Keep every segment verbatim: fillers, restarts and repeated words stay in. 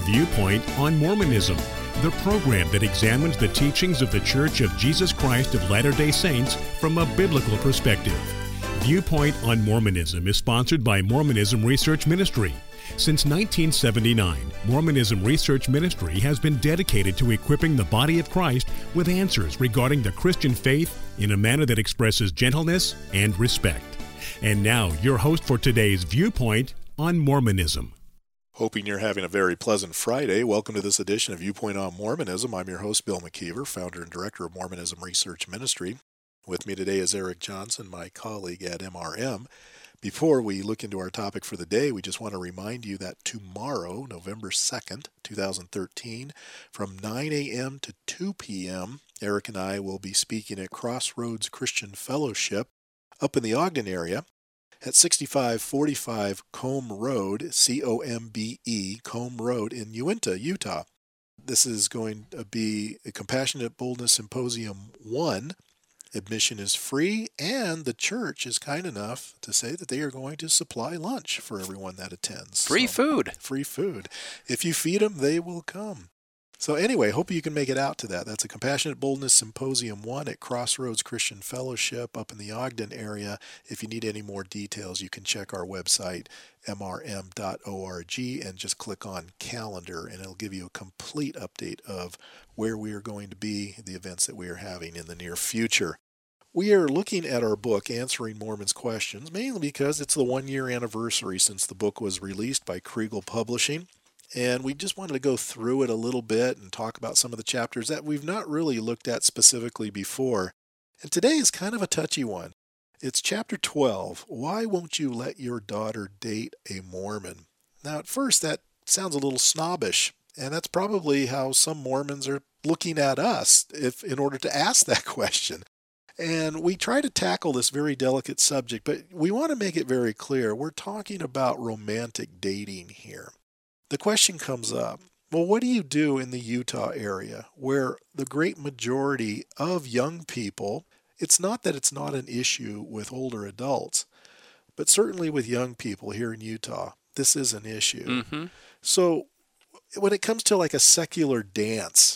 Viewpoint on Mormonism, the program that examines the teachings of the Church of Jesus Christ of Latter-day Saints from a biblical perspective. Viewpoint on Mormonism is sponsored by Mormonism Research Ministry. Since nineteen seventy-nine, Mormonism Research Ministry has been dedicated to equipping the body of Christ with answers regarding the Christian faith in a manner that expresses gentleness and respect. And now, your host for today's Viewpoint on Mormonism. Hoping you're having a very pleasant Friday. Welcome to this edition of Viewpoint on Mormonism. I'm your host, Bill McKeever, founder and director of Mormonism Research Ministry. With me today is Eric Johnson, my colleague at M R M. Before we look into our topic for the day, we just want to remind you that tomorrow, November second, twenty thirteen, from nine a.m. to two p.m., Eric and I will be speaking at Crossroads Christian Fellowship up in the Ogden area at sixty-five forty-five Combe Road, C O M B E, Combe Road in Uinta, Utah. This is going to be a Compassionate Boldness Symposium one. Admission is free, and the church is kind enough to say that they are going to supply lunch for everyone that attends. Free so, food. Free food. If you feed them, they will come. So anyway, hope you can make it out to that. That's a Compassionate Boldness Symposium one at Crossroads Christian Fellowship up in the Ogden area. If you need any more details, you can check our website, m r m dot org, and just click on calendar, and it'll give you a complete update of where we are going to be, the events that we are having in the near future. We are looking at our book, Answering Mormons' Questions, mainly because it's the one-year anniversary since the book was released by Kriegel Publishing. And we just wanted to go through it a little bit and talk about some of the chapters that we've not really looked at specifically before. And today is kind of a touchy one. It's chapter twelve, Why Won't You Let Your Daughter Date a Mormon? Now, at first, that sounds a little snobbish, and that's probably how some Mormons are looking at us if in order to ask that question. And we try to tackle this very delicate subject, but we want to make it very clear. We're talking about romantic dating here. The question comes up, well, what do you do in the Utah area where the great majority of young people, it's not that it's not an issue with older adults, but certainly with young people here in Utah, this is an issue. Mm-hmm. So when it comes to like a secular dance,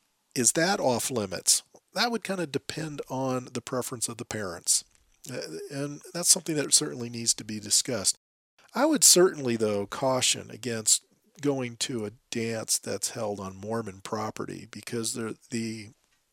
is that off limits? That would kind of depend on the preference of the parents. Uh, and that's something that certainly needs to be discussed. I would certainly, though, caution against going to a dance that's held on Mormon property because the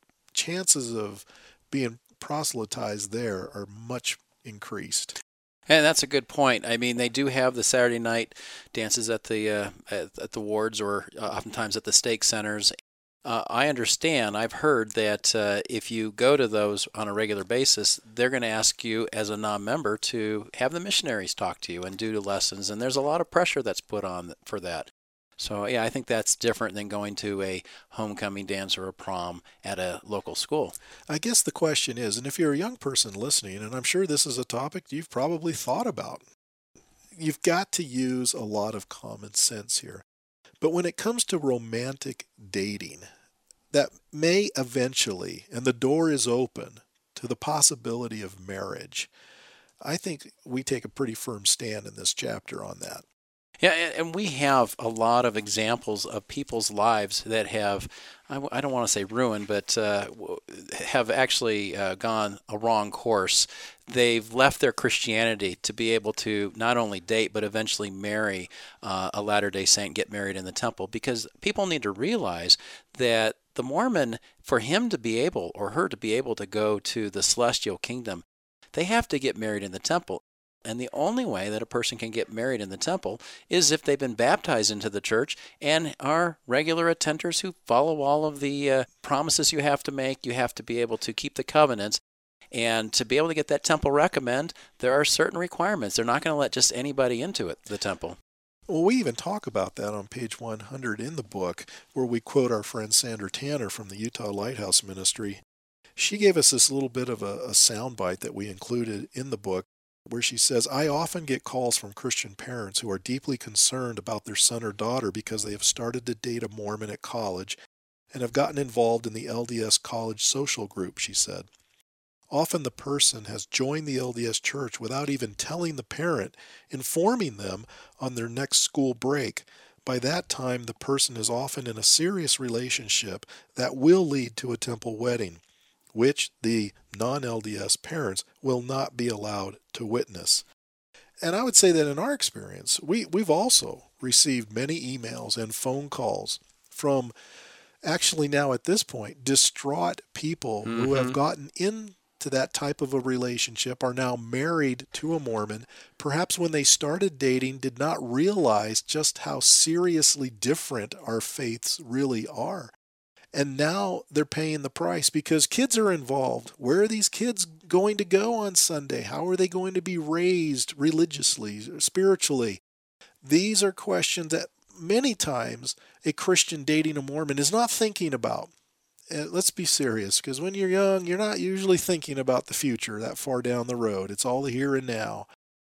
chances of being proselytized there are much increased. And that's a good point. I mean, they do have the Saturday night dances at the uh, at, at the wards or uh, oftentimes at the stake centers. Uh, I understand. I've heard that uh, if you go to those on a regular basis, they're going to ask you as a non-member to have the missionaries talk to you and do the lessons, and there's a lot of pressure that's put on for that. So, yeah, I think that's different than going to a homecoming dance or a prom at a local school. I guess the question is, and if you're a young person listening, and I'm sure this is a topic you've probably thought about, you've got to use a lot of common sense here. But when it comes to romantic dating, that may eventually, and the door is open to the possibility of marriage, I think we take a pretty firm stand in this chapter on that. Yeah, and we have a lot of examples of people's lives that have, I don't want to say ruined, but uh, have actually uh, gone a wrong course. They've left their Christianity to be able to not only date, but eventually marry uh, a Latter-day Saint, get married in the temple, because people need to realize that the Mormon, for him to be able, or her to be able to go to the celestial kingdom, they have to get married in the temple. And the only way that a person can get married in the temple is if they've been baptized into the church and are regular attenders who follow all of the uh, promises you have to make. You have to be able to keep the covenants. And to be able to get that temple recommend, there are certain requirements. They're not going to let just anybody into it, the temple. Well, we even talk about that on page one hundred in the book, where we quote our friend Sandra Tanner from the Utah Lighthouse Ministry. She gave us this little bit of a, a soundbite that we included in the book, where she says, I often get calls from Christian parents who are deeply concerned about their son or daughter because they have started to date a Mormon at college and have gotten involved in the L D S college social group, she said. Often the person has joined the L D S church without even telling the parent, informing them on their next school break by that time the person is often in a serious relationship that will lead to a temple wedding, which the non-L D S parents will not be allowed to witness. And I would say that in our experience, we, we've also received many emails and phone calls from, actually now at this point, distraught people mm-hmm. who have gotten into that type of a relationship, are now married to a Mormon, perhaps when they started dating did not realize just how seriously different our faiths really are. And now they're paying the price because kids are involved. Where are these kids going to go on Sunday? How are they going to be raised religiously, spiritually? These are questions that many times a Christian dating a Mormon is not thinking about. And let's be serious, because when you're young, you're not usually thinking about the future that far down the road. It's all the here and now.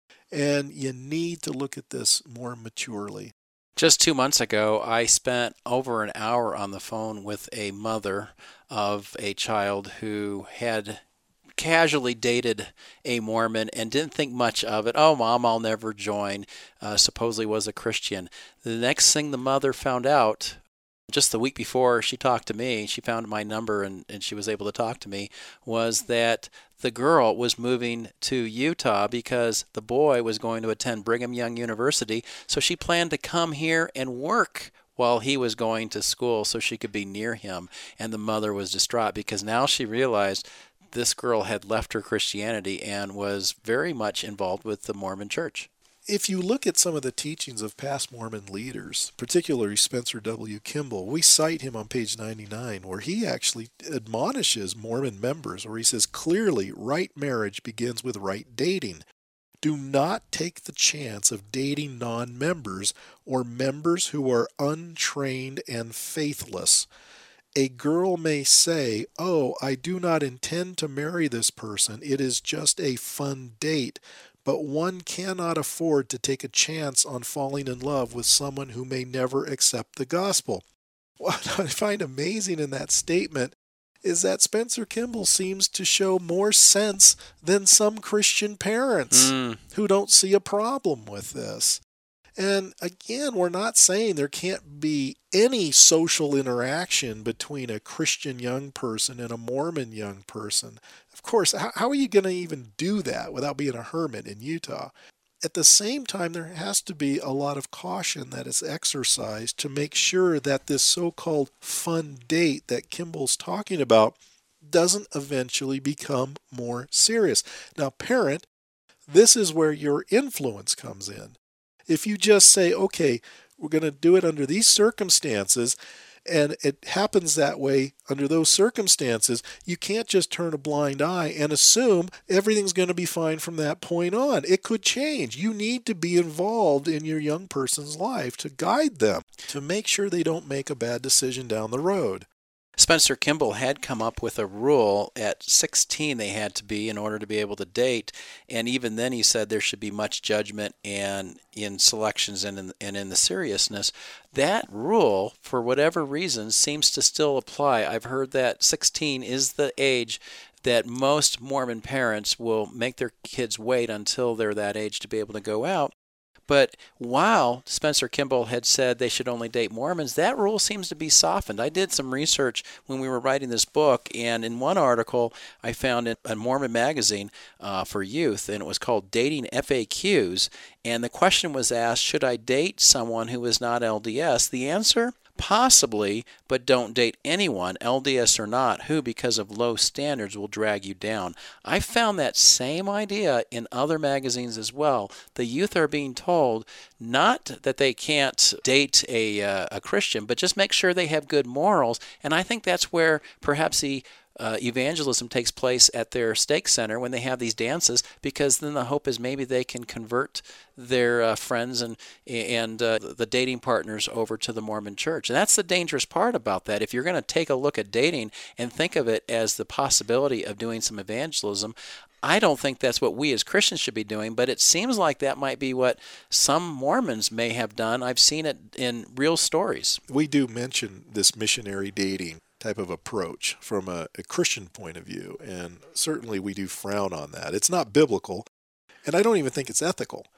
And you need to look at this more maturely. Just two months ago, I spent over an hour on the phone with a mother of a child who had casually dated a Mormon and didn't think much of it. Oh, Mom, I'll never join. Uh, supposedly was a Christian. The next thing the mother found out, just the week before she talked to me, she found my number and, and she was able to talk to me, was that the girl was moving to Utah because the boy was going to attend Brigham Young University. So she planned to come here and work while he was going to school so she could be near him. And the mother was distraught because now she realized this girl had left her Christianity and was very much involved with the Mormon Church. If you look at some of the teachings of past Mormon leaders, particularly Spencer W. Kimball, we cite him on page ninety-nine, where he actually admonishes Mormon members, where he says, clearly, right marriage begins with right dating. Do not take the chance of dating non-members or members who are untrained and faithless. A girl may say, oh, I do not intend to marry this person. It is just a fun date. But one cannot afford to take a chance on falling in love with someone who may never accept the gospel. What I find amazing in that statement is that Spencer Kimball seems to show more sense than some Christian parents mm. who don't see a problem with this. And again, we're not saying there can't be any social interaction between a Christian young person and a Mormon young person. Of course, how, how are you going to even do that without being a hermit in Utah? At the same time, there has to be a lot of caution that is exercised to make sure that this so-called fun date that Kimball's talking about doesn't eventually become more serious. Now, parent, this is where your influence comes in. If you just say, okay, we're going to do it under these circumstances, and it happens that way under those circumstances, you can't just turn a blind eye and assume everything's going to be fine from that point on. It could change. You need to be involved in your young person's life to guide them, to make sure they don't make a bad decision down the road. Spencer Kimball had come up with a rule at sixteen they had to be in order to be able to date, and even then he said there should be much judgment and in selections and in, and in the seriousness. That rule, for whatever reason, seems to still apply. I've heard that sixteen is the age that most Mormon parents will make their kids wait until they're that age to be able to go out. But while Spencer Kimball had said they should only date Mormons, that rule seems to be softened. I did some research when we were writing this book, and in one article I found in a Mormon magazine uh, for youth, and it was called Dating F A Qs, and the question was asked, should I date someone who is not L D S? The answer? Possibly, but don't date anyone, L D S or not, who, because of low standards, will drag you down. I found that same idea in other magazines as well. The youth are being told not that they can't date a, uh, a Christian, but just make sure they have good morals. And I think that's where perhaps the Uh, evangelism takes place at their stake center when they have these dances, because then the hope is maybe they can convert their uh, friends and and uh, the dating partners over to the Mormon Church. And that's the dangerous part about that. If you're going to take a look at dating and think of it as the possibility of doing some evangelism, I don't think that's what we as Christians should be doing, but it seems like that might be what some Mormons may have done. I've seen it in real stories. We do mention this missionary dating type of approach from a, a Christian point of view, and certainly we do frown on that. It's not biblical, and I don't even think it's ethical.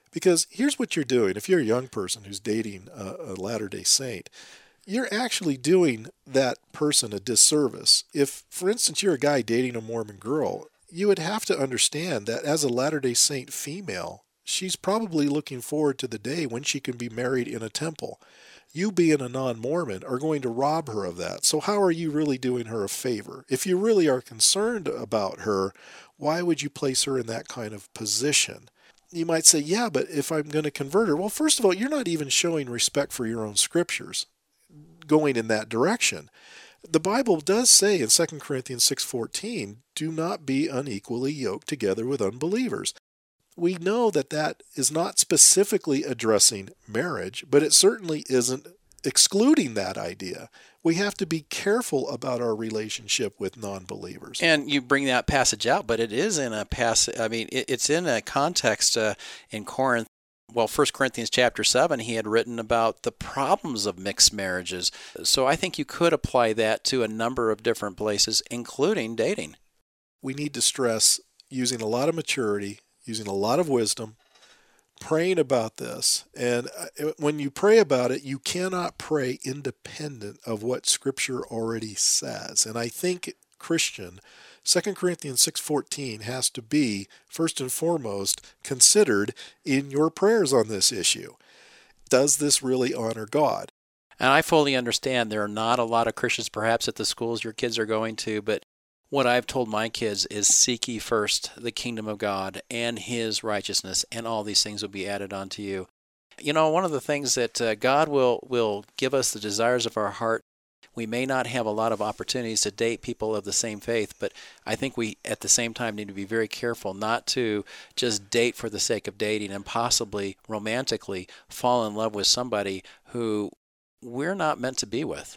Because here's what you're doing. If you're a young person who's dating a, a Latter-day Saint, you're actually doing that person a disservice. If, for instance, you're a guy dating a Mormon girl, you would have to understand that as a Latter-day Saint female, she's probably looking forward to the day when she can be married in a temple. You being a non-Mormon are going to rob her of that. So how are you really doing her a favor? If you really are concerned about her, why would you place her in that kind of position? You might say, yeah, but if I'm going to convert her, well, first of all, you're not even showing respect for your own scriptures going in that direction. The Bible does say in Second Corinthians six fourteen, do not be unequally yoked together with unbelievers. We know that that is not specifically addressing marriage, but it certainly isn't excluding that idea. We have to be careful about our relationship with non-believers. And you bring that passage out, but it is in a passage, I mean, it's in a context uh, in Corinth. Well, First Corinthians chapter seven, he had written about the problems of mixed marriages. So I think you could apply that to a number of different places, including dating. We need to stress using a lot of maturity, using a lot of wisdom, praying about this. And when you pray about it, you cannot pray independent of what Scripture already says. And I think, Christian, Second Corinthians six fourteen has to be, first and foremost, considered in your prayers on this issue. Does this really honor God? And I fully understand there are not a lot of Christians perhaps at the schools your kids are going to, but what I've told my kids is seek ye first the kingdom of God and His righteousness, and all these things will be added unto you. You know, one of the things that uh, God will, will give us the desires of our heart. We may not have a lot of opportunities to date people of the same faith, but I think we at the same time need to be very careful not to just date for the sake of dating and possibly romantically fall in love with somebody who we're not meant to be with.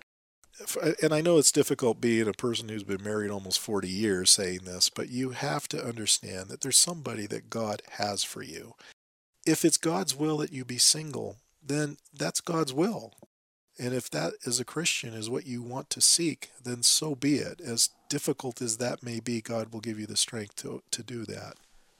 And I know it's difficult being a person who's been married almost forty years saying this, but you have to understand that there's somebody that God has for you. If it's God's will that you be single, then that's God's will. And if that as a Christian is what you want to seek, then so be it. As difficult as that may be, God will give you the strength to, to do that.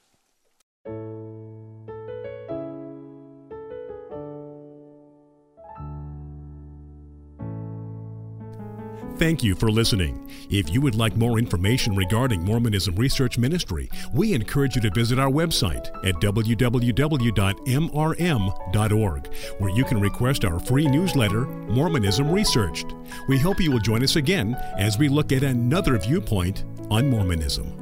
Thank you for listening. If you would like more information regarding Mormonism Research Ministry, we encourage you to visit our website at w w w dot m r m dot org, where you can request our free newsletter, Mormonism Researched. We hope you will join us again as we look at another viewpoint on Mormonism.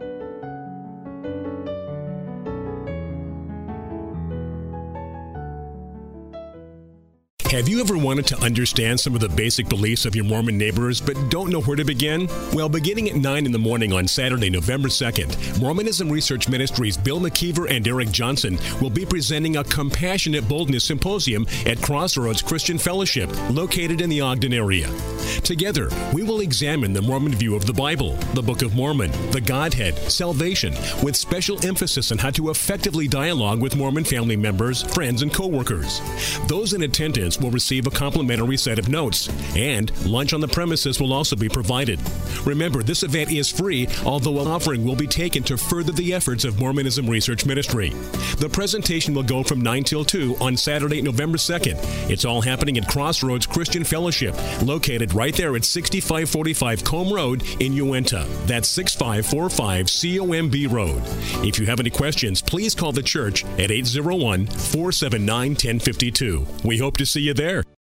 Have you ever wanted to understand some of the basic beliefs of your Mormon neighbors but don't know where to begin? Well, beginning at nine in the morning on Saturday, November second, Mormonism Research Ministries' Bill McKeever and Eric Johnson will be presenting a Compassionate Boldness Symposium at Crossroads Christian Fellowship, located in the Ogden area. Together, we will examine the Mormon view of the Bible, the Book of Mormon, the Godhead, salvation, with special emphasis on how to effectively dialogue with Mormon family members, friends, and co-workers. Those in attendance will receive a complimentary set of notes, and lunch on the premises will also be provided. Remember, this event is free, although an offering will be taken to further the efforts of Mormonism Research Ministry. The presentation will go from nine till two on Saturday, November second. It's all happening at Crossroads Christian Fellowship, located right there at sixty-five forty-five Combe Road in Uinta. That's sixty-five forty-five C O M B Road. If you have any questions, please call the church at eight zero one, four seven nine, one zero five two. We hope to see you there.